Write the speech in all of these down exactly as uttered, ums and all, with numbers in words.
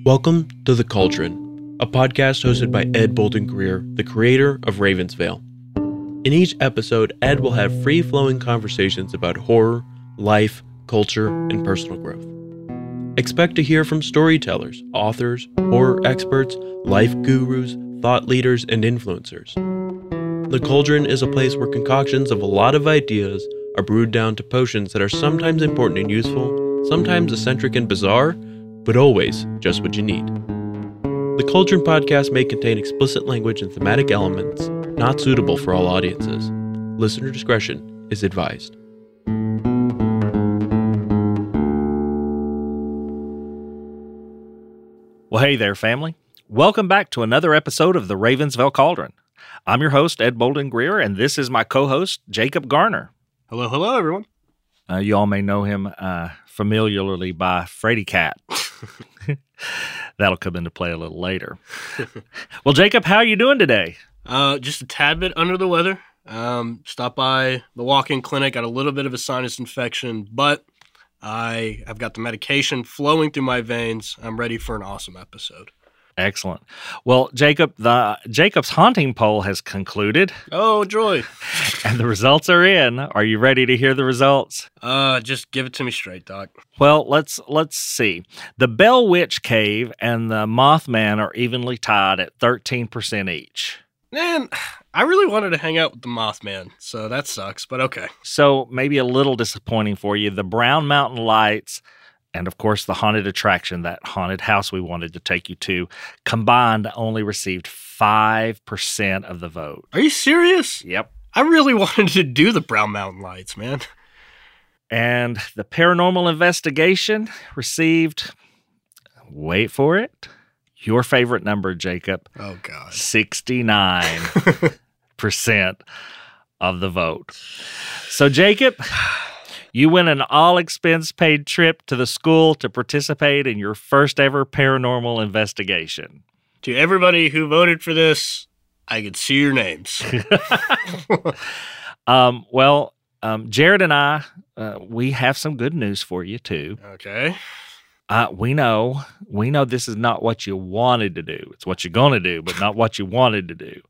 Welcome to The Cauldron, a podcast hosted by Ed Bolden Greer, the creator of Ravensvale. In each episode, Ed will have free-flowing conversations about horror, life, culture, and personal growth. Expect to hear from storytellers, authors, horror experts, life gurus, thought leaders, and influencers. The Cauldron is a place where concoctions of a lot of ideas are brewed down to potions that are sometimes important and useful, sometimes eccentric and bizarre, but always just what you need. The Cauldron podcast may contain explicit language and thematic elements not suitable for all audiences. Listener discretion is advised. Well, hey there, family. Welcome back to another episode of the Ravensvale Cauldron. I'm your host, Ed Bolden Greer, and this is my co-host, Jacob Garner. Hello, hello, everyone. Uh, you all may know him uh, familiarly by Freddy Cat. That'll come into play a little later. Well, Jacob, how are you doing today? Uh, just a tad bit under the weather. Um, stopped by the walk-in clinic, got a little bit of a sinus infection, but I have got the medication flowing through my veins. I'm ready for an awesome episode. Excellent. Well, Jacob, the Jacob's haunting poll has concluded. Oh, joy. And the results are in. Are you ready to hear the results? Uh, just give it to me straight, Doc. Well, let's let's see. The Bell Witch Cave and the Mothman are evenly tied at thirteen percent each. Man, I really wanted to hang out with the Mothman, so that sucks, but okay. So maybe a little disappointing for you. The Brown Mountain Lights and, of course, the haunted attraction, that haunted house we wanted to take you to, combined only received five percent of the vote. Are you serious? Yep. I really wanted to do the Brown Mountain Lights, man. And the Paranormal Investigation received, wait for it, your favorite number, Jacob. Oh, God. sixty-nine percent of the vote. So, Jacob, you win an all-expense-paid trip to the school to participate in your first-ever paranormal investigation. To everybody who voted for this, I could see your names. um, well, um, Jared and I, uh, we have some good news for you, too. Okay. Uh, we know, we know this is not what you wanted to do. It's what you're going to do, but not what you wanted to do.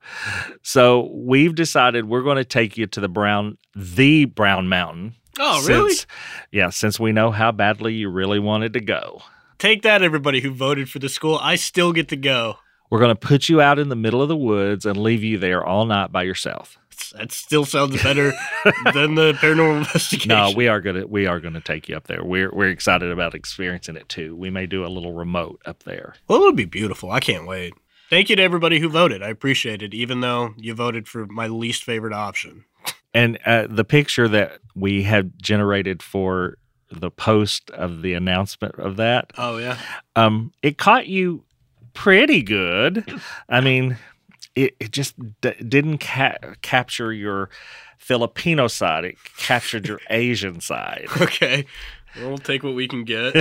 So we've decided we're going to take you to the Brown, the Brown Mountain. Oh, really? Since, yeah, since we know how badly you really wanted to go. Take that, everybody who voted for the school. I still get to go. We're going to put you out in the middle of the woods and leave you there all night by yourself. That still sounds better than the paranormal investigation. No, we are gonna we are gonna take you up there. We're we're excited about experiencing it too. We may do a little remote up there. Well, it'll be beautiful. I can't wait. Thank you to everybody who voted. I appreciate it, even though you voted for my least favorite option. And uh, the picture that we had generated for the post of the announcement of that, oh yeah, um, it caught you pretty good. I mean. It, it just d- didn't ca- capture your Filipino side. It captured your Asian side. Okay. Well, we'll take what we can get.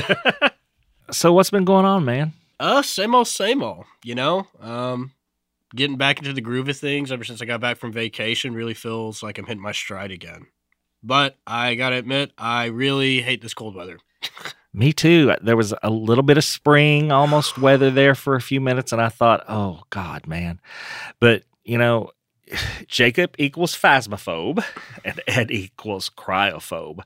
So what's been going on, man? Uh, same old, same old, you know? Um, getting back into the groove of things ever since I got back from vacation really feels like I'm hitting my stride again. But I gotta admit, I really hate this cold weather. Me too. There was a little bit of spring, almost weather there for a few minutes, and I thought, oh, God, man. But, you know, Jacob equals phasmophobe, and Ed equals cryophobe.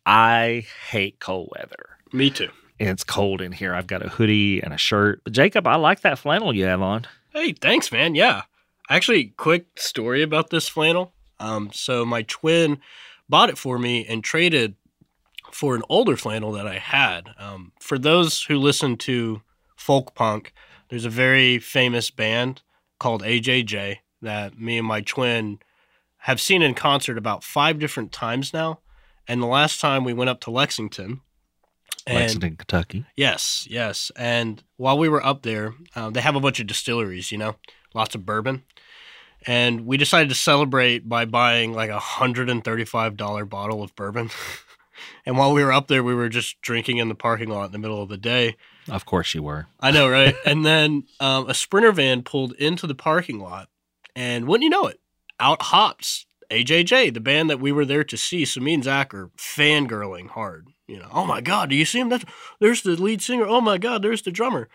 I hate cold weather. Me too. And it's cold in here. I've got a hoodie and a shirt. But, Jacob, I like that flannel you have on. Hey, thanks, man. Yeah. Actually, quick story about this flannel. Um, so my twin bought it for me and traded for an older flannel that I had. Um, for those who listen to folk punk, there's a very famous band called A J J that me and my twin have seen in concert about five different times now. And the last time we went up to Lexington. And, Lexington, Kentucky. Yes, yes. And while we were up there, uh, they have a bunch of distilleries, you know, lots of bourbon. And we decided to celebrate by buying like a one hundred thirty-five dollars bottle of bourbon. And while we were up there, we were just drinking in the parking lot in the middle of the day. Of course you were. I know, right? And then um, a Sprinter van pulled into the parking lot. And wouldn't you know it, out hops A J J, the band that we were there to see. So me and Zach are fangirling hard. You know, oh my God, do you see him? That's, there's the lead singer. Oh my God, there's the drummer.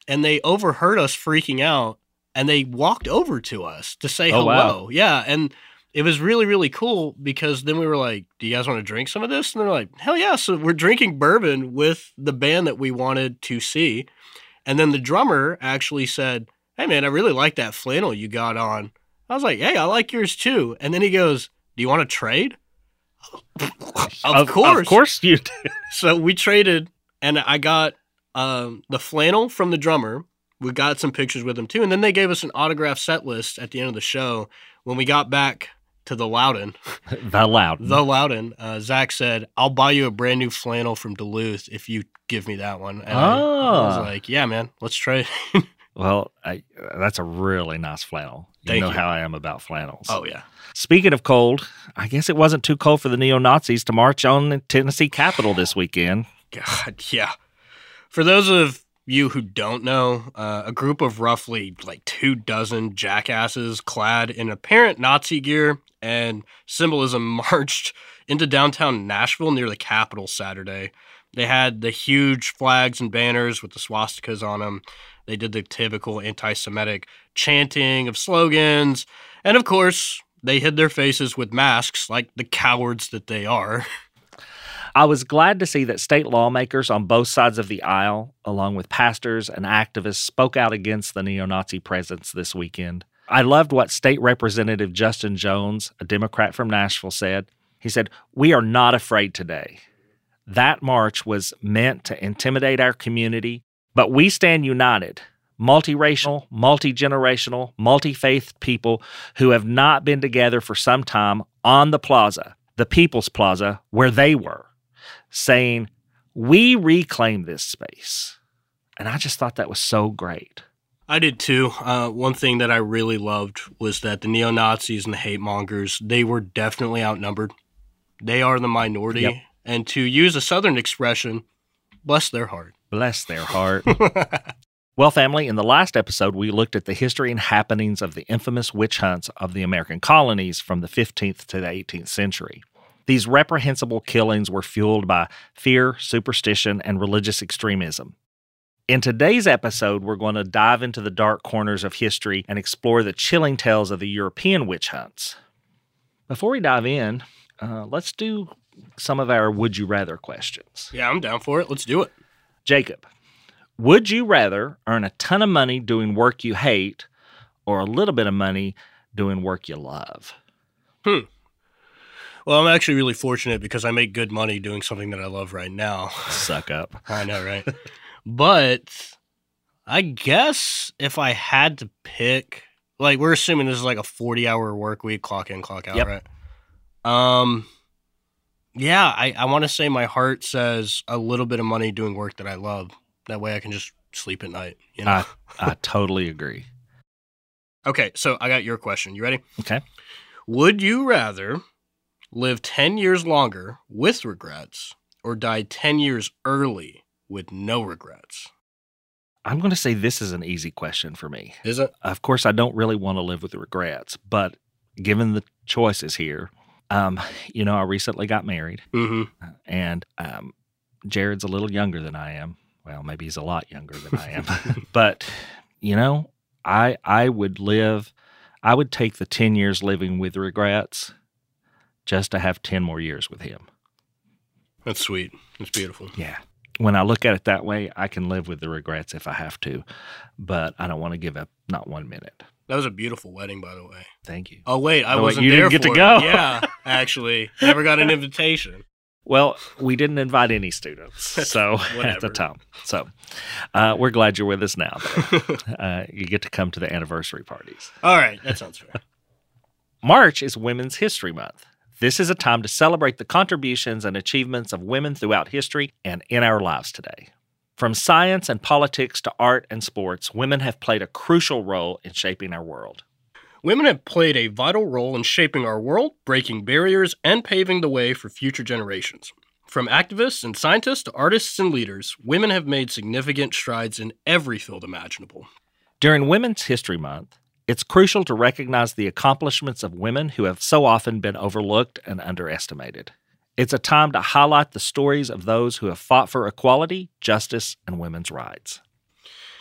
and they overheard us freaking out, and they walked over to us to say Oh, hello. wow. Yeah, and it was really, really cool because then we were like, do you guys want to drink some of this? And they're like, hell yeah. So we're drinking bourbon with the band that we wanted to see. And then the drummer actually said, hey, man, I really like that flannel you got on. I was like, hey, I like yours too. And then he goes, do you want to trade? of, Of course. Of course you do. So we traded, and I got um, the flannel from the drummer. We got some pictures with him too. And then they gave us an autograph set list at the end of the show. When we got back to the Loudon, The Loud. the Loudon, uh, Zach said, I'll buy you a brand new flannel from Duluth if you give me that one. And I, I was Ah. like, yeah, man, let's trade. Well, I, that's a really nice flannel. You Thank know you. how I am about flannels. Oh, yeah. Speaking of cold, I guess it wasn't too cold for the neo-Nazis to march on the Tennessee Capitol this weekend. God, yeah. For those of you who don't know, uh, a group of roughly like two dozen jackasses clad in apparent Nazi gear and symbolism marched into downtown Nashville near the Capitol Saturday. They had the huge flags and banners with the swastikas on them. They did the typical anti-Semitic chanting of slogans. And of course, they hid their faces with masks like the cowards that they are. I was glad to see that state lawmakers on both sides of the aisle, along with pastors and activists, spoke out against the neo-Nazi presence this weekend. I loved what State Representative Justin Jones, a Democrat from Nashville, said. He said, "We are not afraid today. That march was meant to intimidate our community, but we stand united, multiracial, multi-generational, multi-faith people who have not been together for some time on the plaza, the People's Plaza, where they were, saying, we reclaim this space." And I just thought that was so great. I did too. Uh, one thing that I really loved was that the neo-Nazis and the hate mongers, they were definitely outnumbered. They are the minority. Yep. And to use a Southern expression, bless their heart. Bless their heart. Well, family, in the last episode, we looked at the history and happenings of the infamous witch hunts of the American colonies from the fifteenth to the eighteenth century. These reprehensible killings were fueled by fear, superstition, and religious extremism. In today's episode, we're going to dive into the dark corners of history and explore the chilling tales of the European witch hunts. Before we dive in, uh, let's do some of our would you rather questions. Yeah, I'm down for it. Let's do it. Jacob, would you rather earn a ton of money doing work you hate or a little bit of money doing work you love? Hmm. Well, I'm actually really fortunate because I make good money doing something that I love right now. Suck up. I know, right? But I guess if I had to pick, like we're assuming this is like a forty-hour work week, clock in, clock out, Yep. right? Um, yeah, I, I want to say my heart says a little bit of money doing work that I love. That way I can just sleep at night, you know? I, I totally agree. Okay, so I got your question. You ready? Okay. Would you rather live ten years longer with regrets or die ten years early with no regrets? I'm going to say this is an easy question for me. Is it? Of course, I don't really want to live with regrets, but given the choices here, um, you know, I recently got married, Mm-hmm. and um, Jared's a little younger than I am. Well, maybe he's a lot younger than I am. But, you know, I I would live, I would take the ten years living with regrets just to have ten more years with him. That's sweet. That's beautiful. Yeah. When I look at it that way, I can live with the regrets if I have to, but I don't want to give up not one minute. That was a beautiful wedding, by the way. Thank you. Oh, wait, I Oh, wait, wasn't you there didn't get to for go. it. Yeah, actually. Never got an invitation. Well, we didn't invite any students, so at the Whatever. time. So uh, we're glad you're with us now. though. Uh, you get to come to the anniversary parties. All right, that sounds fair. March is Women's History Month. This is a time to celebrate the contributions and achievements of women throughout history and in our lives today. From science and politics to art and sports, women have played a crucial role in shaping our world. Women have played a vital role in shaping our world, breaking barriers, and paving the way for future generations. From activists and scientists to artists and leaders, women have made significant strides in every field imaginable. During Women's History Month, it's crucial to recognize the accomplishments of women who have so often been overlooked and underestimated. It's a time to highlight the stories of those who have fought for equality, justice, and women's rights.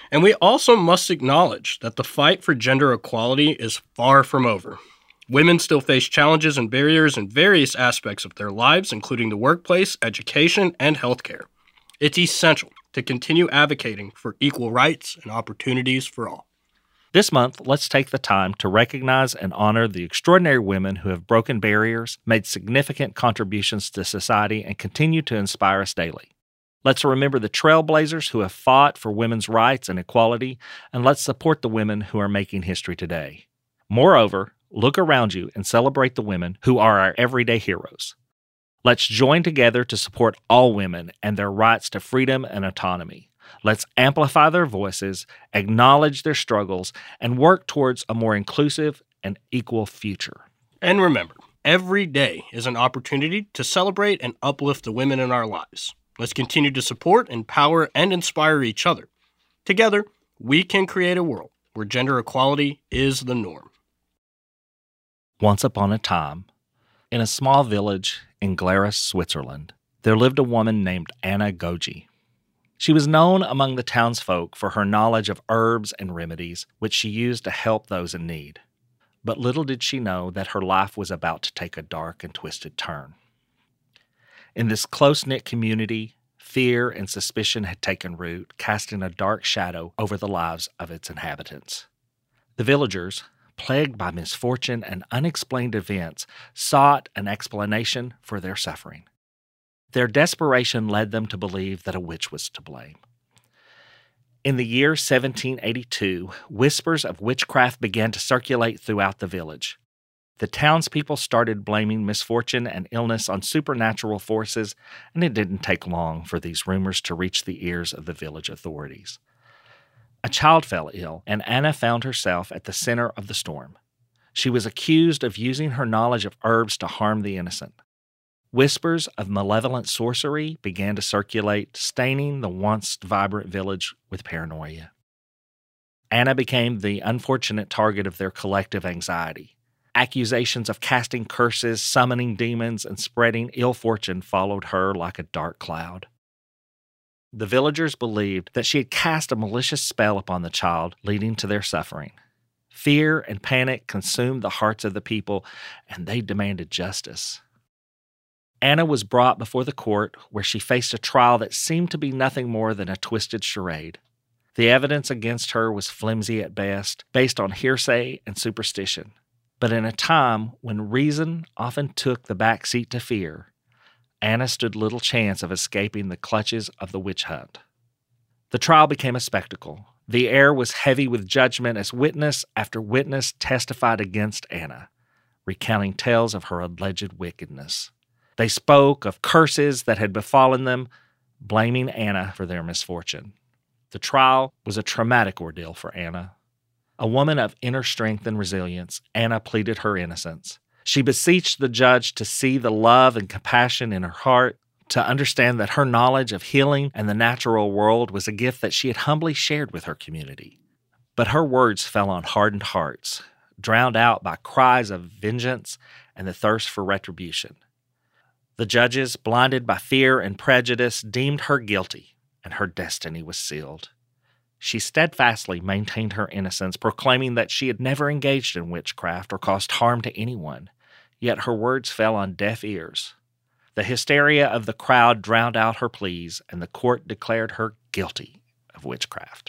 And we also must acknowledge that the fight for gender equality is far from over. Women still face challenges and barriers in various aspects of their lives, including the workplace, education, and healthcare. It's essential to continue advocating for equal rights and opportunities for all. This month, let's take the time to recognize and honor the extraordinary women who have broken barriers, made significant contributions to society, and continue to inspire us daily. Let's remember the trailblazers who have fought for women's rights and equality, and let's support the women who are making history today. Moreover, look around you and celebrate the women who are our everyday heroes. Let's join together to support all women and their rights to freedom and autonomy. Let's amplify their voices, acknowledge their struggles, and work towards a more inclusive and equal future. And remember, every day is an opportunity to celebrate and uplift the women in our lives. Let's continue to support, empower, and inspire each other. Together, we can create a world where gender equality is the norm. Once upon a time, in a small village in Glarus, Switzerland, there lived a woman named Anna Goji. She was known among the townsfolk for her knowledge of herbs and remedies, which she used to help those in need. But little did she know that her life was about to take a dark and twisted turn. In this close-knit community, fear and suspicion had taken root, casting a dark shadow over the lives of its inhabitants. The villagers, plagued by misfortune and unexplained events, sought an explanation for their suffering. Their desperation led them to believe that a witch was to blame. In the year seventeen eighty-two, whispers of witchcraft began to circulate throughout the village. The townspeople started blaming misfortune and illness on supernatural forces, and it didn't take long for these rumors to reach the ears of the village authorities. A child fell ill, and Anna found herself at the center of the storm. She was accused of using her knowledge of herbs to harm the innocent. Whispers of malevolent sorcery began to circulate, staining the once vibrant village with paranoia. Anna became the unfortunate target of their collective anxiety. Accusations of casting curses, summoning demons, and spreading ill fortune followed her like a dark cloud. The villagers believed that she had cast a malicious spell upon the child, leading to their suffering. Fear and panic consumed the hearts of the people, and they demanded justice. Anna was brought before the court, where she faced a trial that seemed to be nothing more than a twisted charade. The evidence against her was flimsy at best, based on hearsay and superstition. But in a time when reason often took the back seat to fear, Anna stood little chance of escaping the clutches of the witch hunt. The trial became a spectacle. The air was heavy with judgment as witness after witness testified against Anna, recounting tales of her alleged wickedness. They spoke of curses that had befallen them, blaming Anna for their misfortune. The trial was a traumatic ordeal for Anna. A woman of inner strength and resilience, Anna pleaded her innocence. She beseeched the judge to see the love and compassion in her heart, to understand that her knowledge of healing and the natural world was a gift that she had humbly shared with her community. But her words fell on hardened hearts, drowned out by cries of vengeance and the thirst for retribution. The judges, blinded by fear and prejudice, deemed her guilty, and her destiny was sealed. She steadfastly maintained her innocence, proclaiming that she had never engaged in witchcraft or caused harm to anyone, yet her words fell on deaf ears. The hysteria of the crowd drowned out her pleas, and the court declared her guilty of witchcraft.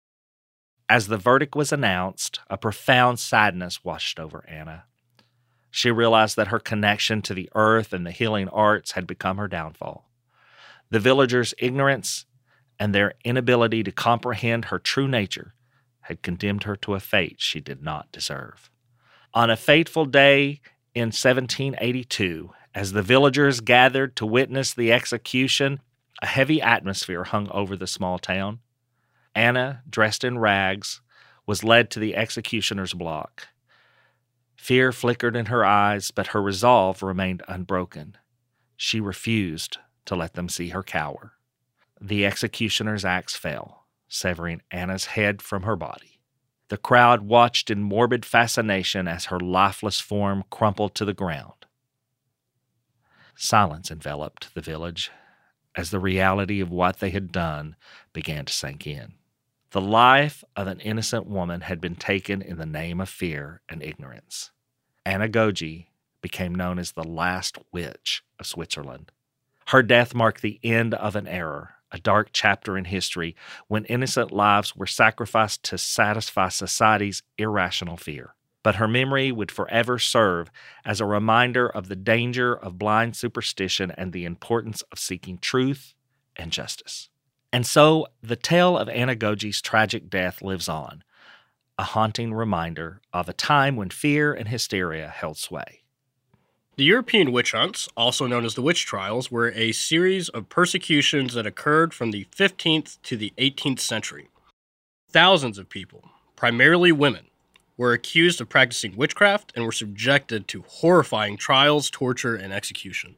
As the verdict was announced, a profound sadness washed over Anna. She realized that her connection to the earth and the healing arts had become her downfall. The villagers' ignorance and their inability to comprehend her true nature had condemned her to a fate she did not deserve. On a fateful day in seventeen eighty-two, as the villagers gathered to witness the execution, a heavy atmosphere hung over the small town. Anna, dressed in rags, was led to the executioner's block. Fear flickered in her eyes, but her resolve remained unbroken. She refused to let them see her cower. The executioner's axe fell, severing Anna's head from her body. The crowd watched in morbid fascination as her lifeless form crumpled to the ground. Silence enveloped the village as the reality of what they had done began to sink in. The life of an innocent woman had been taken in the name of fear and ignorance. Anagogi became known as the last witch of Switzerland. Her death marked the end of an era, a dark chapter in history when innocent lives were sacrificed to satisfy society's irrational fear. But her memory would forever serve as a reminder of the danger of blind superstition and the importance of seeking truth and justice. And so the tale of Anagogi's tragic death lives on, a haunting reminder of a time when fear and hysteria held sway. The European witch hunts, also known as the witch trials, were a series of persecutions that occurred from the fifteenth to the eighteenth century. Thousands of people, primarily women, were accused of practicing witchcraft and were subjected to horrifying trials, torture, and execution.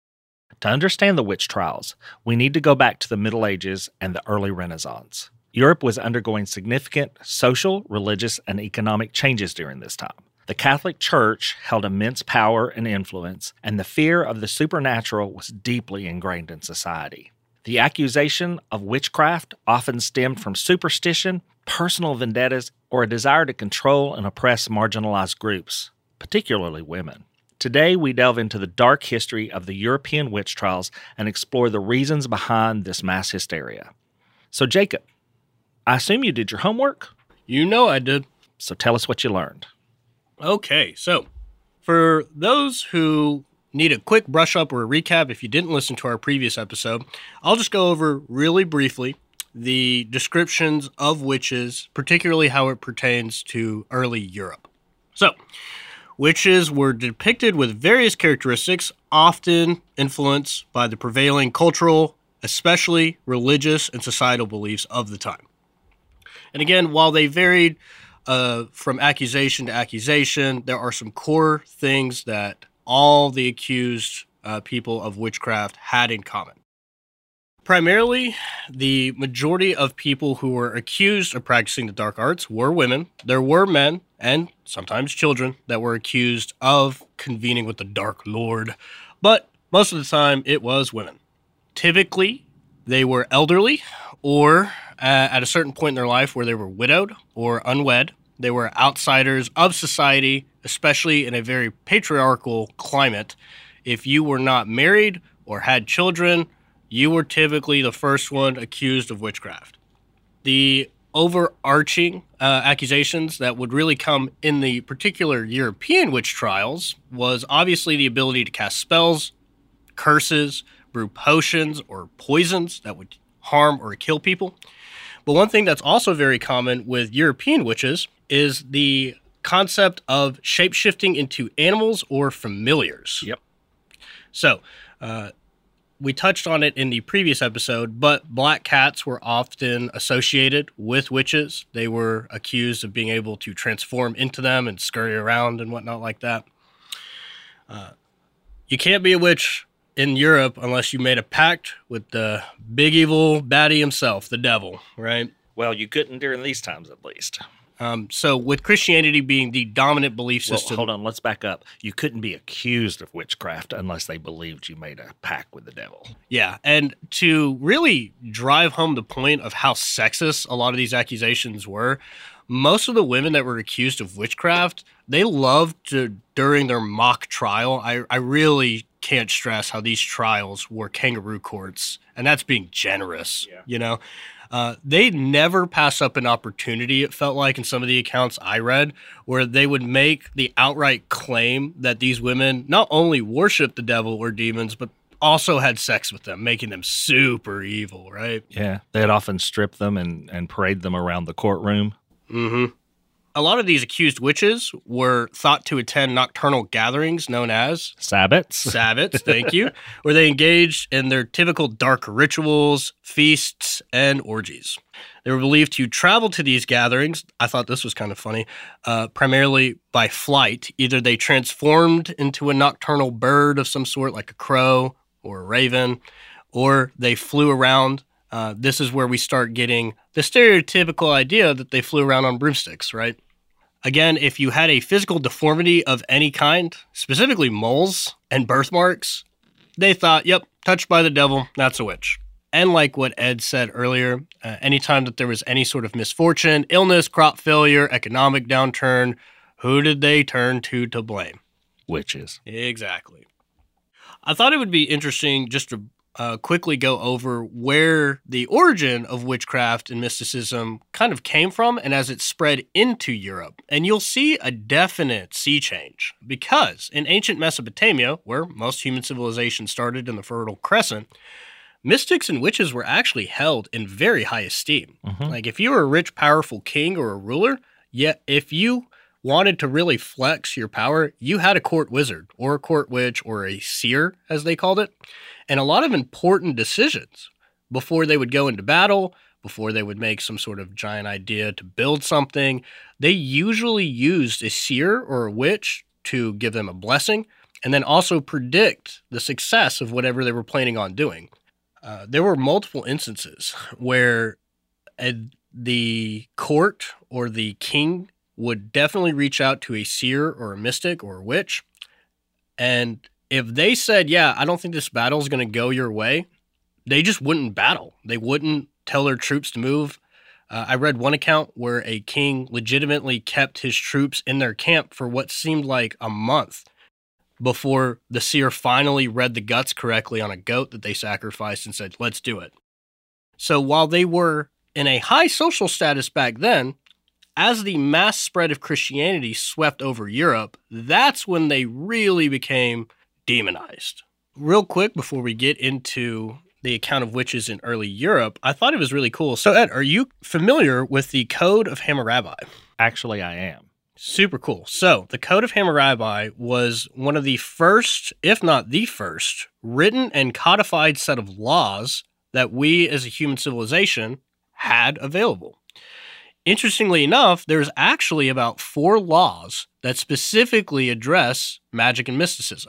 To understand the witch trials, we need to go back to the Middle Ages and the early Renaissance. Europe was undergoing significant social, religious, and economic changes during this time. The Catholic Church held immense power and influence, and the fear of the supernatural was deeply ingrained in society. The accusation of witchcraft often stemmed from superstition, personal vendettas, or a desire to control and oppress marginalized groups, particularly women. Today, we delve into the dark history of the European witch trials and explore the reasons behind this mass hysteria. So, Jacob, I assume you did your homework? You know I did. So tell us what you learned. Okay, so for those who need a quick brush up or a recap, if you didn't listen to our previous episode, I'll just go over really briefly the descriptions of witches, particularly how it pertains to early Europe. So, witches were depicted with various characteristics, often influenced by the prevailing cultural, especially religious and societal beliefs of the time. And again, while they varied uh, from accusation to accusation, there are some core things that all the accused uh, people of witchcraft had in common. Primarily, the majority of people who were accused of practicing the dark arts were women. There were men, and sometimes children, that were accused of convening with the Dark Lord, but most of the time it was women. Typically, they were elderly, or uh, at a certain point in their life where they were widowed or unwed. They were outsiders of society, especially in a very patriarchal climate. If you were not married or had children, you were typically the first one accused of witchcraft. The overarching uh, accusations that would really come in the particular European witch trials was obviously the ability to cast spells, curses, brew potions or poisons that would harm or kill people. But one thing that's also very common with European witches is the concept of shape-shifting into animals or familiars. Yep. So, uh, we touched on it in the previous episode, but black cats were often associated with witches. They were accused of being able to transform into them and scurry around and whatnot like that. Uh, you can't be a witch in Europe unless you made a pact with the big evil baddie himself, the devil, right? Well, you couldn't during these times, at least. Um, so with Christianity being the dominant belief Well, system... hold on, let's back up. You couldn't be accused of witchcraft unless they believed you made a pact with the devil. Yeah, and to really drive home the point of how sexist a lot of these accusations were, most of the women that were accused of witchcraft, they loved to, during their mock trial, I, I really can't stress how these trials were kangaroo courts, and that's being generous, yeah. you know? Uh, they never pass up an opportunity, it felt like, in some of the accounts I read, where they would make the outright claim that these women not only worshiped the devil or demons, but also had sex with them, making them super evil, right? Yeah, they'd often strip them and, and parade them around the courtroom. Mm-hmm. A lot of these accused witches were thought to attend nocturnal gatherings known as Sabbats. Sabbats, thank you, where they engaged in their typical dark rituals, feasts, and orgies. They were believed to travel to these gatherings, I thought this was kind of funny, uh, primarily by flight. Either they transformed into a nocturnal bird of some sort, like a crow or a raven, or they flew around. Uh, this is where we start getting the stereotypical idea that they flew around on broomsticks, right? Again, if you had a physical deformity of any kind, specifically moles and birthmarks, they thought, yep, touched by the devil, that's a witch. And like what Ed said earlier, uh, anytime that there was any sort of misfortune, illness, crop failure, economic downturn, who did they turn to to blame? Witches. Exactly. I thought it would be interesting just to uh, quickly go over where the origin of witchcraft and mysticism kind of came from and as it spread into Europe. And you'll see a definite sea change because in ancient Mesopotamia, where most human civilization started in the Fertile Crescent, mystics and witches were actually held in very high esteem. Mm-hmm. Like if you were a rich, powerful king or a ruler, yet if you wanted to really flex your power, you had a court wizard or a court witch or a seer, as they called it. And a lot of important decisions before they would go into battle, before they would make some sort of giant idea to build something, they usually used a seer or a witch to give them a blessing and then also predict the success of whatever they were planning on doing. Uh, there were multiple instances where a, the court or the king would definitely reach out to a seer or a mystic or a witch. And if they said, yeah, I don't think this battle is going to go your way, they just wouldn't battle. They wouldn't tell their troops to move. Uh, I read one account where a king legitimately kept his troops in their camp for what seemed like a month before the seer finally read the guts correctly on a goat that they sacrificed and said, let's do it. So while they were in a high social status back then, as the mass spread of Christianity swept over Europe, that's when they really became demonized. Real quick, before we get into the account of witches in early Europe, I thought it was really cool. So, Ed, are you familiar with the Code of Hammurabi? Actually, I am. Super cool. So, the Code of Hammurabi was one of the first, if not the first, written and codified set of laws that we as a human civilization had available. Interestingly enough, there's actually about four laws that specifically address magic and mysticism.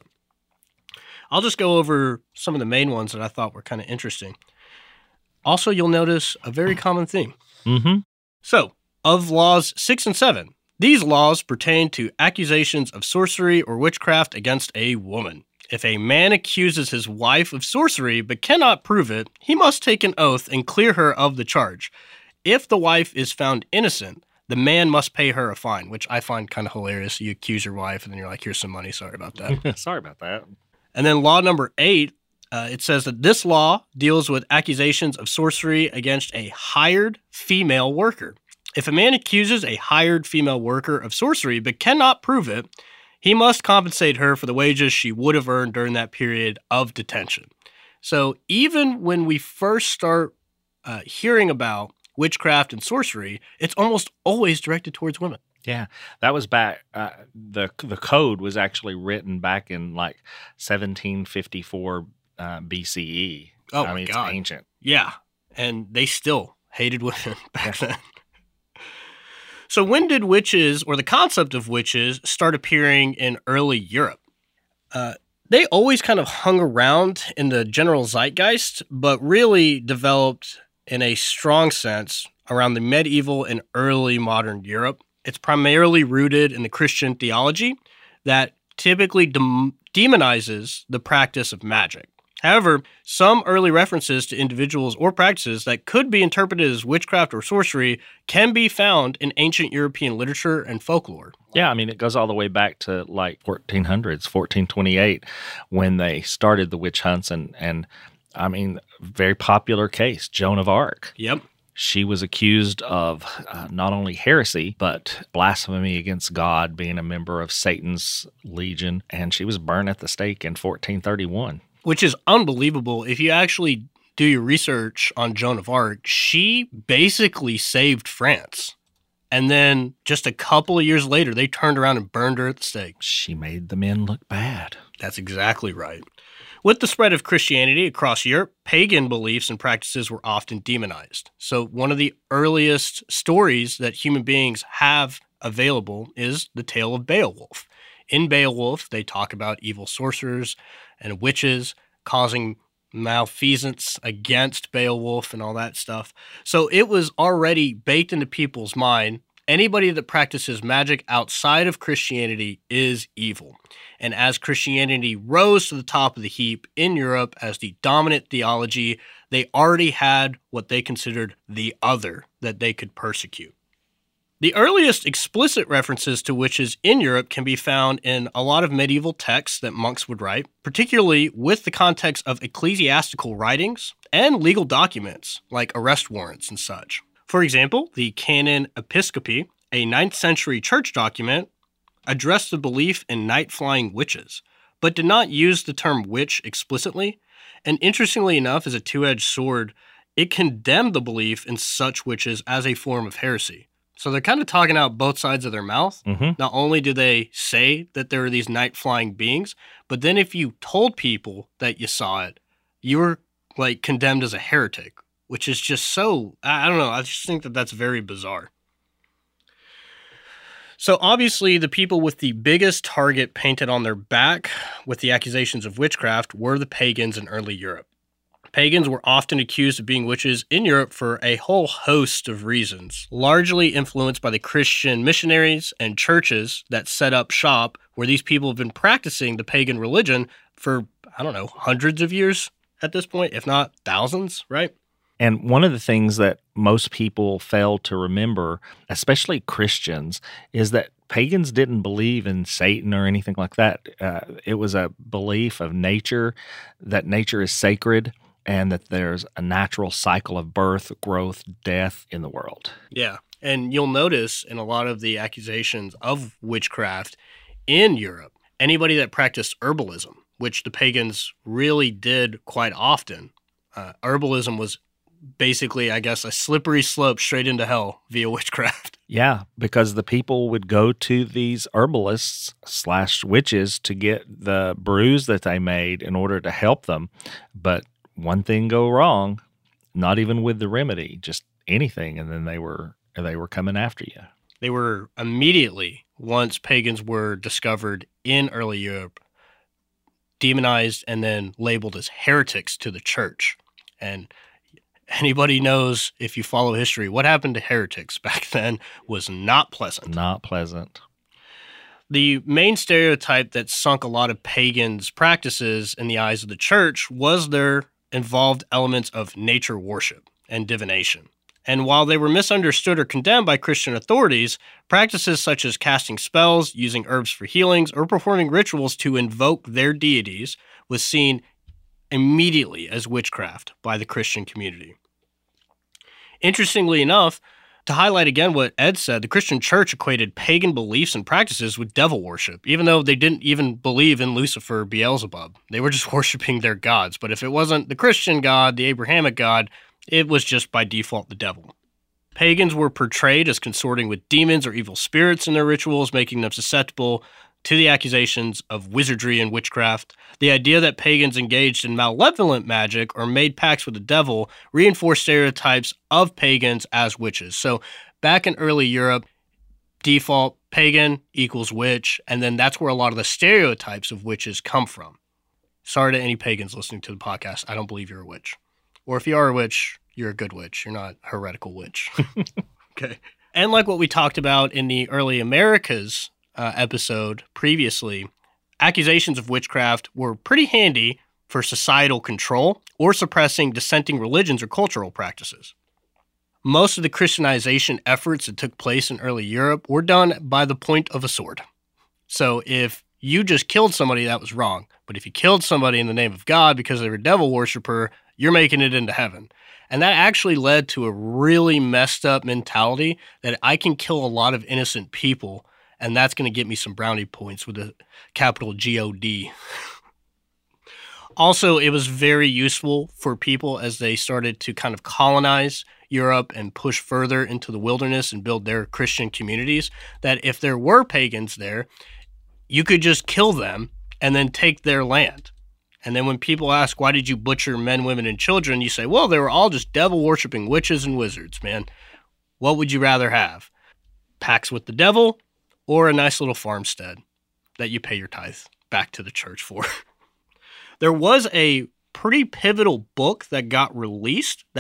I'll just go over some of the main ones that I thought were kind of interesting. Also, you'll notice a very common theme. Mm-hmm. So, of laws six and seven, these laws pertain to accusations of sorcery or witchcraft against a woman. If a man accuses his wife of sorcery but cannot prove it, he must take an oath and clear her of the charge. If the wife is found innocent, the man must pay her a fine, which I find kind of hilarious. You accuse your wife, and then you're like, here's some money. Sorry about that. Sorry about that. And then law number eight, uh, it says that this law deals with accusations of sorcery against a hired female worker. If a man accuses a hired female worker of sorcery but cannot prove it, he must compensate her for the wages she would have earned during that period of detention. So even when we first start uh, hearing about witchcraft and sorcery, it's almost always directed towards women. Yeah, that was back. Uh, the The code was actually written back in like seventeen fifty-four uh, B C E. Oh, I my mean, God. It's ancient. Yeah, and they still hated women back then. So when did witches, or the concept of witches, start appearing in early Europe? Uh, they always kind of hung around in the general zeitgeist, but really developed in a strong sense around the medieval and early modern Europe. It's primarily rooted in the Christian theology that typically de- demonizes the practice of magic. However, some early references to individuals or practices that could be interpreted as witchcraft or sorcery can be found in ancient European literature and folklore. Yeah, I mean, it goes all the way back to like fourteen hundreds, fourteen twenty-eight, when they started the witch hunts. And, and I mean, very popular case, Joan of Arc. Yep. She was accused of uh, not only heresy, but blasphemy against God, being a member of Satan's legion, and she was burned at the stake in fourteen thirty-one. Which is unbelievable. If you actually do your research on Joan of Arc, she basically saved France. And then just a couple of years later, they turned around and burned her at the stake. She made the men look bad. That's exactly right. With the spread of Christianity across Europe, pagan beliefs and practices were often demonized. So one of the earliest stories that human beings have available is the tale of Beowulf. In Beowulf, they talk about evil sorcerers and witches causing malfeasance against Beowulf and all that stuff. So it was already baked into people's mind Anybody that practices magic outside of Christianity is evil. And as Christianity rose to the top of the heap in Europe as the dominant theology, they already had what they considered the other that they could persecute. The earliest explicit references to witches in Europe can be found in a lot of medieval texts that monks would write, particularly with the context of ecclesiastical writings and legal documents like arrest warrants and such. For example, the Canon Episcopi, a ninth century church document, addressed the belief in night-flying witches, but did not use the term witch explicitly, and interestingly enough, as a two-edged sword, it condemned the belief in such witches as a form of heresy. So they're kind of talking out both sides of their mouth. Mm-hmm. Not only do they say that there are these night-flying beings, but then if you told people that you saw it, you were like condemned as a heretic, which is just so, I don't know, I just think that that's very bizarre. So obviously the people with the biggest target painted on their back with the accusations of witchcraft were the pagans in early Europe. Pagans were often accused of being witches in Europe for a whole host of reasons, largely influenced by the Christian missionaries and churches that set up shop where these people have been practicing the pagan religion for, I don't know, hundreds of years at this point, if not thousands, right? And one of the things that most people fail to remember, especially Christians, is that pagans didn't believe in Satan or anything like that. Uh, it was a belief of nature, that nature is sacred, and that there's a natural cycle of birth, growth, death in the world. Yeah, and you'll notice in a lot of the accusations of witchcraft in Europe, anybody that practiced herbalism, which the pagans really did quite often, uh, herbalism was basically, I guess, a slippery slope straight into hell via witchcraft. Yeah, because the people would go to these herbalists slash witches to get the brews that they made in order to help them, but one thing go wrong, not even with the remedy, just anything, and then they were they were coming after you. They were immediately, once pagans were discovered in early Europe, demonized and then labeled as heretics to the church. And anybody knows, if you follow history, what happened to heretics back then was not pleasant. Not pleasant. The main stereotype that sunk a lot of pagans' practices in the eyes of the church was their involved elements of nature worship and divination. And while they were misunderstood or condemned by Christian authorities, practices such as casting spells, using herbs for healings, or performing rituals to invoke their deities was seen immediately as witchcraft by the Christian community. Interestingly enough, to highlight again what Ed said, the Christian church equated pagan beliefs and practices with devil worship, even though they didn't even believe in Lucifer, Beelzebub. They were just worshiping their gods. But if it wasn't the Christian God, the Abrahamic God, it was just by default the devil. Pagans were portrayed as consorting with demons or evil spirits in their rituals, making them susceptible to the accusations of wizardry and witchcraft. The idea that pagans engaged in malevolent magic or made pacts with the devil reinforced stereotypes of pagans as witches. So back in early Europe, default pagan equals witch, and then that's where a lot of the stereotypes of witches come from. Sorry to any pagans listening to the podcast. I don't believe you're a witch. Or if you are a witch, you're a good witch. You're not a heretical witch. Okay. And like what we talked about in the early Americas Uh, episode previously, accusations of witchcraft were pretty handy for societal control or suppressing dissenting religions or cultural practices. Most of the Christianization efforts that took place in early Europe were done by the point of a sword. So if you just killed somebody, that was wrong. But if you killed somebody in the name of God because they were a devil worshiper, you're making it into heaven. And that actually led to a really messed up mentality that I can kill a lot of innocent people, and that's going to get me some brownie points with a capital G O D. Also, it was very useful for people as they started to kind of colonize Europe and push further into the wilderness and build their Christian communities, that if there were pagans there, you could just kill them and then take their land. And then when people ask, why did you butcher men, women, and children? You say, well, they were all just devil-worshipping witches and wizards, man. What would you rather have? Pacts with the devil? Or a nice little farmstead that you pay your tithe back to the church for. There was a pretty pivotal book that got released that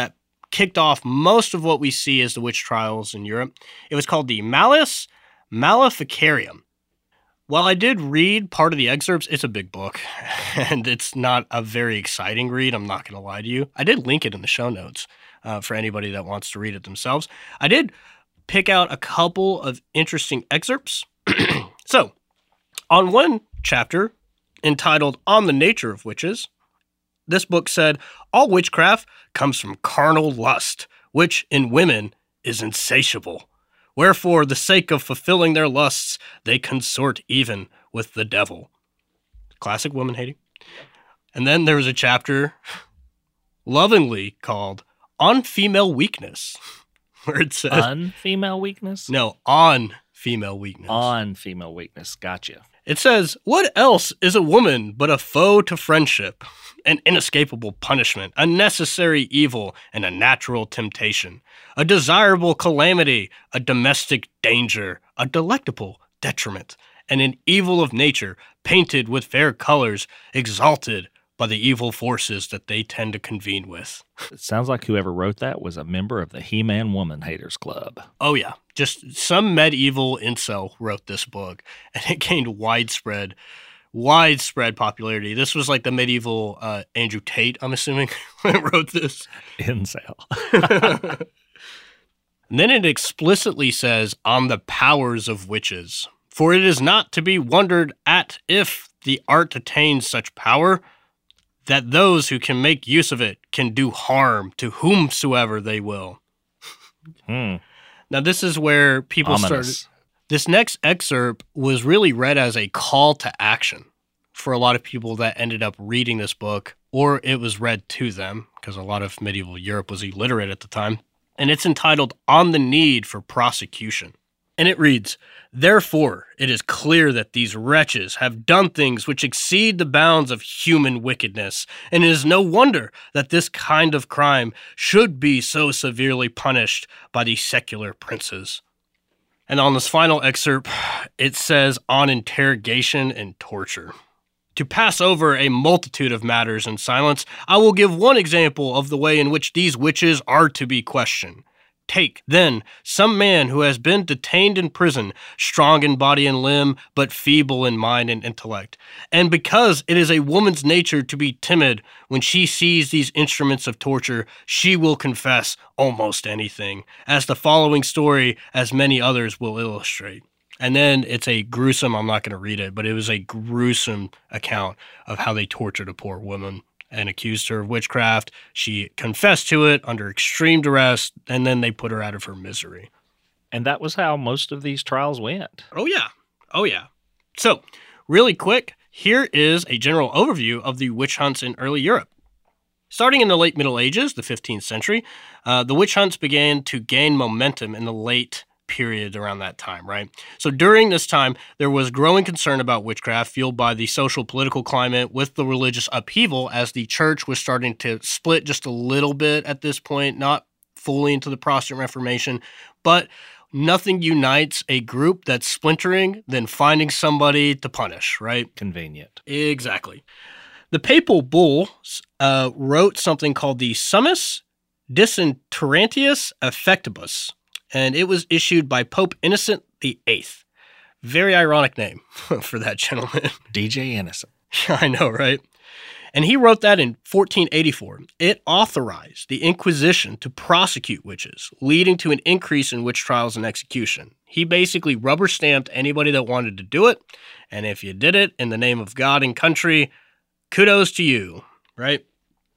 kicked off most of what we see as the witch trials in Europe. It was called the Malleus Maleficarum. While I did read part of the excerpts, it's a big book, and it's not a very exciting read, I'm not going to lie to you. I did link it in the show notes uh, for anybody that wants to read it themselves. I did pick out a couple of interesting excerpts. So, on one chapter entitled On the Nature of Witches, this book said, all witchcraft comes from carnal lust, which in women is insatiable. Wherefore, the sake of fulfilling their lusts, they consort even with the devil. Classic woman hating. And then there was a chapter lovingly called On Female Weakness, where it says... On female weakness? No, on female weakness. On female weakness. Gotcha. It says, what else is a woman but a foe to friendship, an inescapable punishment, a necessary evil, and a natural temptation, a desirable calamity, a domestic danger, a delectable detriment, and an evil of nature painted with fair colors, exalted by the evil forces that they tend to convene with. It sounds like whoever wrote that was a member of the He-Man Woman Haters Club. Oh, yeah. Just some medieval incel wrote this book, and it gained widespread, widespread popularity. This was like the medieval uh, Andrew Tate, I'm assuming, wrote this. Incel. And then it explicitly says, on the powers of witches. For it is not to be wondered at if the art attains such power, that those who can make use of it can do harm to whomsoever they will. Hmm. Now, this is where people Ominous. started. This next excerpt was really read as a call to action for a lot of people that ended up reading this book, or it was read to them, because a lot of medieval Europe was illiterate at the time. And it's entitled On the Need for Prosecution. And it reads, therefore, it is clear that these wretches have done things which exceed the bounds of human wickedness, and it is no wonder that this kind of crime should be so severely punished by the secular princes. And on this final excerpt, it says, on interrogation and torture. To pass over a multitude of matters in silence, I will give one example of the way in which these witches are to be questioned. Take, then, some man who has been detained in prison, strong in body and limb, but feeble in mind and intellect. And because it is a woman's nature to be timid, when she sees these instruments of torture, she will confess almost anything, as the following story, as many others, will illustrate. And then it's a gruesome, I'm not going to read it, but it was a gruesome account of how they tortured a poor woman and accused her of witchcraft. She confessed to it under extreme duress, and then they put her out of her misery. And that was how most of these trials went. Oh, yeah. Oh, yeah. So, really quick, here is a general overview of the witch hunts in early Europe. Starting in the late Middle Ages, the fifteenth century, uh, the witch hunts began to gain momentum in the late period around that time, right? So during this time, there was growing concern about witchcraft fueled by the social political climate with the religious upheaval as the church was starting to split just a little bit at this point, not fully into the Protestant Reformation, but nothing unites a group that's splintering than finding somebody to punish, right? Convenient. Exactly. The papal bull uh, wrote something called the Summus Disinterrantius Effectibus, and it was issued by Pope Innocent the Eighth. Very ironic name for that gentleman. D J Innocent. I know, right? And he wrote that in fourteen eighty-four. It authorized the Inquisition to prosecute witches, leading to an increase in witch trials and execution. He basically rubber-stamped anybody that wanted to do it, and if you did it in the name of God and country, kudos to you, right?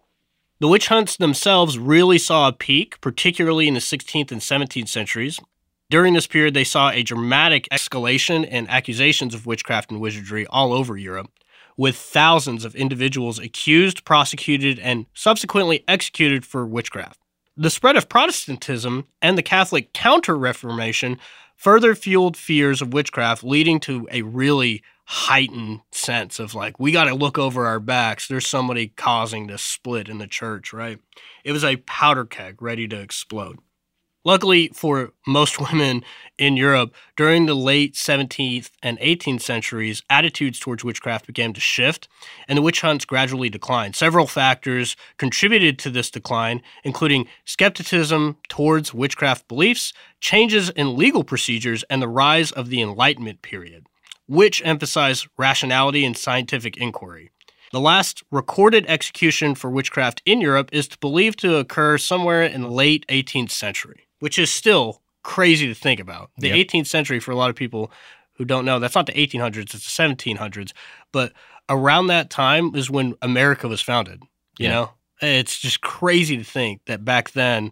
The witch hunts themselves really saw a peak, particularly in the sixteenth and seventeenth centuries. During this period, they saw a dramatic escalation in accusations of witchcraft and wizardry all over Europe, with thousands of individuals accused, prosecuted, and subsequently executed for witchcraft. The spread of Protestantism and the Catholic Counter-Reformation further fueled fears of witchcraft, leading to a really heightened sense of like, we got to look over our backs. There's somebody causing this split in the church, right? It was a powder keg ready to explode. Luckily for most women in Europe, during the late seventeenth and eighteenth centuries, attitudes towards witchcraft began to shift, and the witch hunts gradually declined. Several factors contributed to this decline, including skepticism towards witchcraft beliefs, changes in legal procedures, and the rise of the Enlightenment period, which emphasized rationality and scientific inquiry. The last recorded execution for witchcraft in Europe is believed to occur somewhere in the late eighteenth century, which is still crazy to think about. The Yep. eighteenth century, for a lot of people who don't know, that's not the eighteen hundreds, it's the seventeen hundreds. But around that time is when America was founded, you Yeah. know? It's just crazy to think that back then,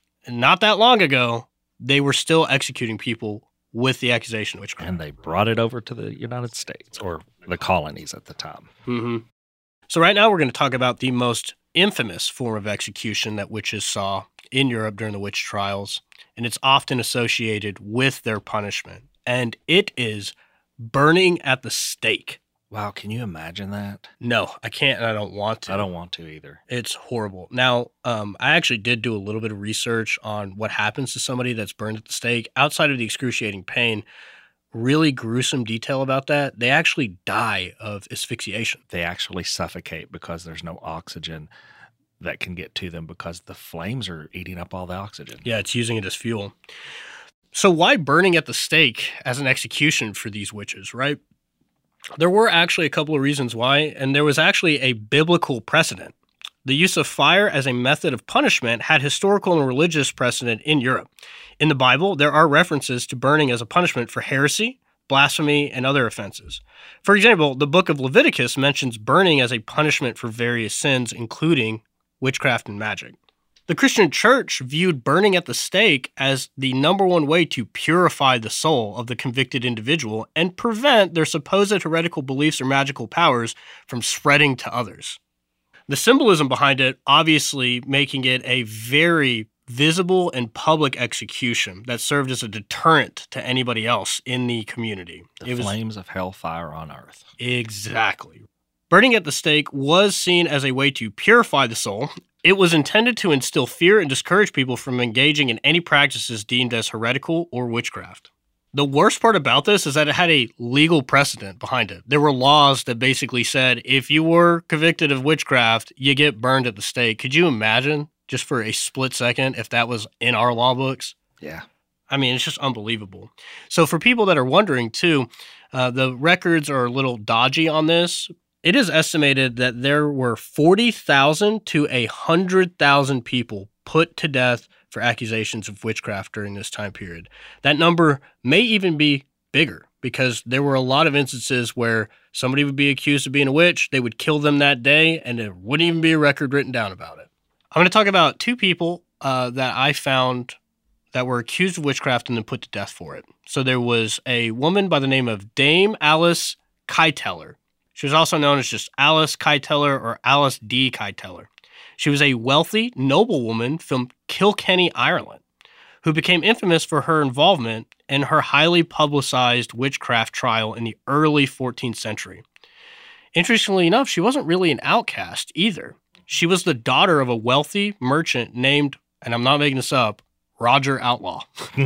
not that long ago, they were still executing people with the accusation of witchcraft. And they brought it over to the United States, or the colonies at the time. hmm So right now we're going to talk about the most infamous form of execution that witches saw in Europe during the witch trials, and it's often associated with their punishment, and it is burning at the stake. Wow, can you imagine that? No, I can't, and I don't want to. I don't want to either. It's horrible. Now, um, I actually did do a little bit of research on what happens to somebody that's burned at the stake. Outside of the excruciating pain, really gruesome detail about that, they actually die of asphyxiation. They actually suffocate because there's no oxygen that can get to them because the flames are eating up all the oxygen. Yeah, it's using it as fuel. So why burning at the stake as an execution for these witches, right? There were actually a couple of reasons why, and there was actually a biblical precedent. The use of fire as a method of punishment had historical and religious precedent in Europe. In the Bible, there are references to burning as a punishment for heresy, blasphemy, and other offenses. For example, the book of Leviticus mentions burning as a punishment for various sins, including witchcraft and magic. The Christian church viewed burning at the stake as the number one way to purify the soul of the convicted individual and prevent their supposed heretical beliefs or magical powers from spreading to others. The symbolism behind it, obviously making it a very visible and public execution that served as a deterrent to anybody else in the community. The It was- flames of hellfire on earth. Exactly. Burning at the stake was seen as a way to purify the soul. It was intended to instill fear and discourage people from engaging in any practices deemed as heretical or witchcraft. The worst part about this is that it had a legal precedent behind it. There were laws that basically said if you were convicted of witchcraft, you get burned at the stake. Could you imagine, just for a split second, if that was in our law books? Yeah. I mean, it's just unbelievable. So for people that are wondering, too, uh, the records are a little dodgy on this. It is estimated that there were forty thousand to one hundred thousand people put to death for accusations of witchcraft during this time period. That number may even be bigger because there were a lot of instances where somebody would be accused of being a witch, they would kill them that day, and there wouldn't even be a record written down about it. I'm going to talk about two people uh, that I found that were accused of witchcraft and then put to death for it. So there was a woman by the name of Dame Alice Kyteler. She was also known as just Alice Kyteler or Alice D. Kyteler. She was a wealthy noblewoman from Kilkenny, Ireland, who became infamous for her involvement in her highly publicized witchcraft trial in the early fourteenth century. Interestingly enough, she wasn't really an outcast either. She was the daughter of a wealthy merchant named, and I'm not making this up, Roger Outlaw.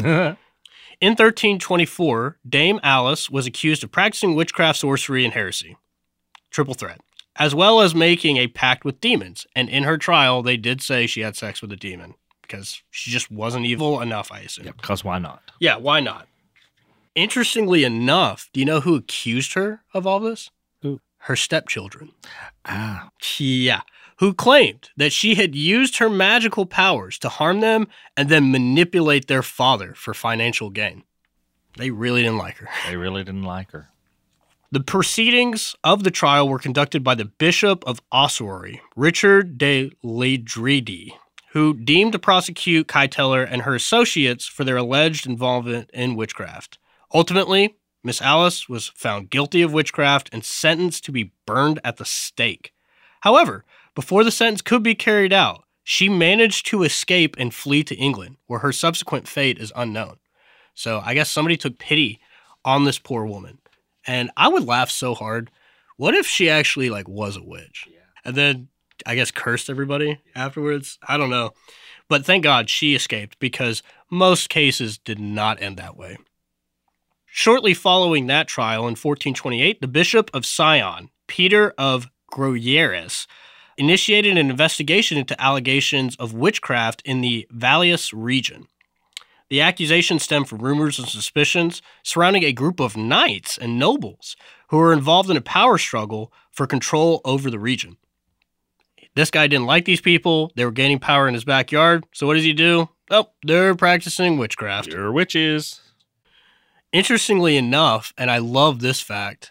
In thirteen twenty-four, Dame Alice was accused of practicing witchcraft, sorcery, and heresy. Triple threat. As well as making a pact with demons. And in her trial, they did say she had sex with a demon because she just wasn't evil enough, I assume. Yeah, because why not? Yeah, why not? Interestingly enough, do you know who accused her of all this? Who? Her stepchildren. Ah, Yeah. Who claimed that she had used her magical powers to harm them and then manipulate their father for financial gain. They really didn't like her. they really didn't like her. The proceedings of the trial were conducted by the Bishop of Ossory, Richard de Ledrede, who deemed to prosecute Kyteler and her associates for their alleged involvement in witchcraft. Ultimately, Miss Alice was found guilty of witchcraft and sentenced to be burned at the stake. However, before the sentence could be carried out, she managed to escape and flee to England, where her subsequent fate is unknown. So I guess somebody took pity on this poor woman. And I would laugh so hard. What if she actually like was a witch? Yeah. And then I guess, cursed everybody afterwards. I don't know. But thank God she escaped, because most cases did not end that way. Shortly following that trial in fourteen twenty-eight, the Bishop of Sion, Peter of Gruyères, initiated an investigation into allegations of witchcraft in the Valais region. The accusation stemmed from rumors and suspicions surrounding a group of knights and nobles who were involved in a power struggle for control over the region. This guy didn't like these people. They were gaining power in his backyard. So what does he do? Oh, they're practicing witchcraft. You're witches. Interestingly enough, and I love this fact,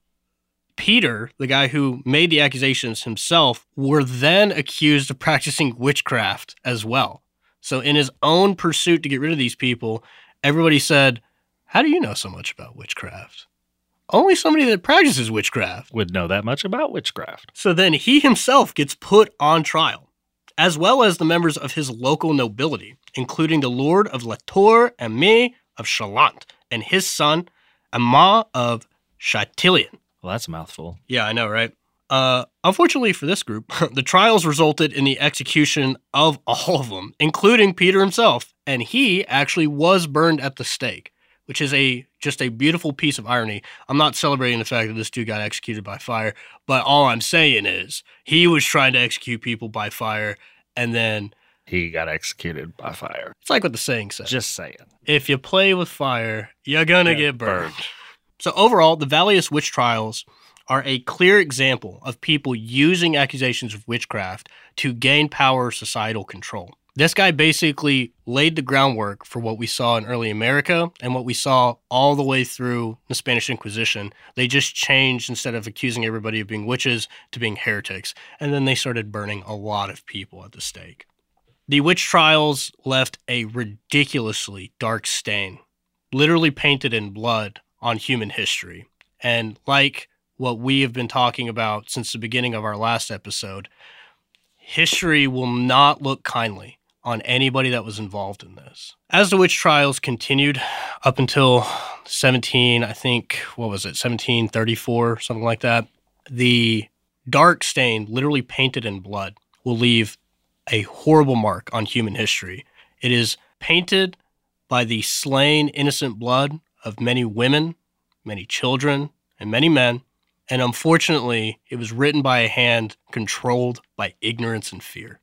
Peter, the guy who made the accusations himself, were then accused of practicing witchcraft as well. So in his own pursuit to get rid of these people, everybody said, how do you know so much about witchcraft? Only somebody that practices witchcraft Would know that much about witchcraft. So then he himself gets put on trial, as well as the members of his local nobility, including the Lord of La Tour Aimée of Chalant and his son, Aimé of Chatillon. Well, that's a mouthful. Yeah, I know, right? Uh, unfortunately for this group, the trials resulted in the execution of all of them, including Peter himself, and he actually was burned at the stake, which is a just a beautiful piece of irony. I'm not celebrating the fact that this dude got executed by fire, but all I'm saying is he was trying to execute people by fire, and then He got executed by fire. it's like what the saying says. Just saying. If you play with fire, you're gonna Yeah, get burned. burned. So overall, the Valais witch trials are a clear example of people using accusations of witchcraft to gain power or societal control. This guy basically laid the groundwork for what we saw in early America and what we saw all the way through the Spanish Inquisition. They just changed, instead of accusing everybody of being witches, to being heretics. And then they started burning a lot of people at the stake. The witch trials left a ridiculously dark stain, literally painted in blood, on human history. And like what we have been talking about since the beginning of our last episode, history will not look kindly on anybody that was involved in this. As the witch trials continued up until seventeen, I think, what was it, seventeen thirty-four, something like that, the dark stain, literally painted in blood, will leave a horrible mark on human history. It is painted by the slain innocent blood of many women, many children, and many men, and unfortunately, it was written by a hand controlled by ignorance and fear.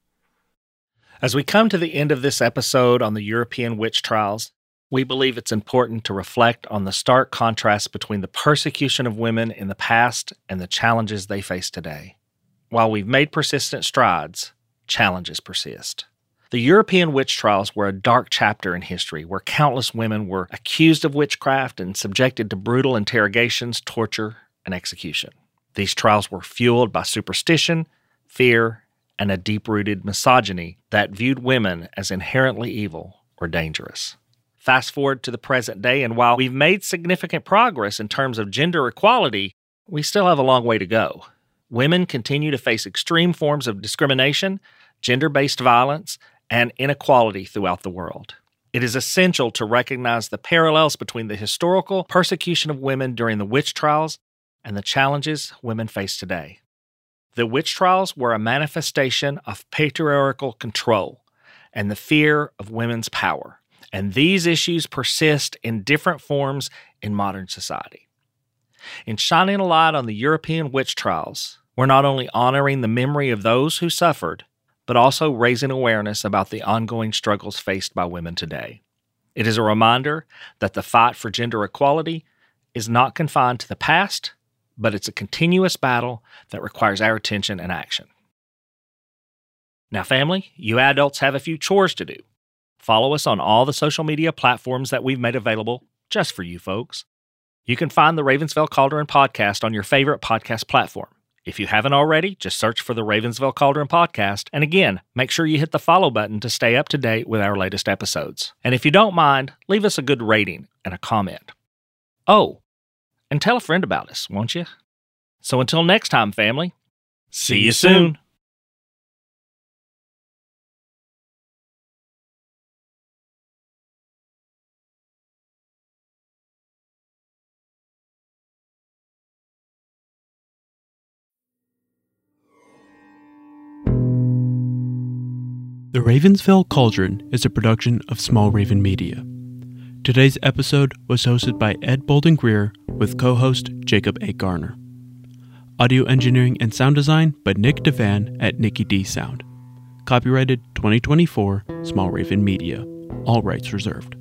As we come to the end of this episode on the European witch trials, we believe it's important to reflect on the stark contrast between the persecution of women in the past and the challenges they face today. While we've made persistent strides, challenges persist. The European witch trials were a dark chapter in history where countless women were accused of witchcraft and subjected to brutal interrogations, torture, and execution. These trials were fueled by superstition, fear, and a deep-rooted misogyny that viewed women as inherently evil or dangerous. Fast forward to the present day, and while we've made significant progress in terms of gender equality, we still have a long way to go. Women continue to face extreme forms of discrimination, gender-based violence, and inequality throughout the world. It is essential to recognize the parallels between the historical persecution of women during the witch trials and the challenges women face today. The witch trials were a manifestation of patriarchal control and the fear of women's power, and these issues persist in different forms in modern society. In shining a light on the European witch trials, we're not only honoring the memory of those who suffered, but also raising awareness about the ongoing struggles faced by women today. It is a reminder that the fight for gender equality is not confined to the past, but it's a continuous battle that requires our attention and action. Now, family, you adults have a few chores to do. Follow us on all the social media platforms that we've made available just for you folks. You can find the Ravensville Cauldron podcast on your favorite podcast platform. If you haven't already, just search for the Ravensville Cauldron podcast. And again, make sure you hit the follow button to stay up to date with our latest episodes. And if you don't mind, leave us a good rating and a comment. Oh, and tell a friend about us, won't you? So until next time, family, see you soon. The Ravensvale Cauldron is a production of Small Raven Media. Today's episode was hosted by Ed Bolden Greer with co-host Jacob A. Garner. Audio engineering and sound design by Nick Devan at Nicky D Sound. Copyrighted twenty twenty-four, Small Raven Media. All rights reserved.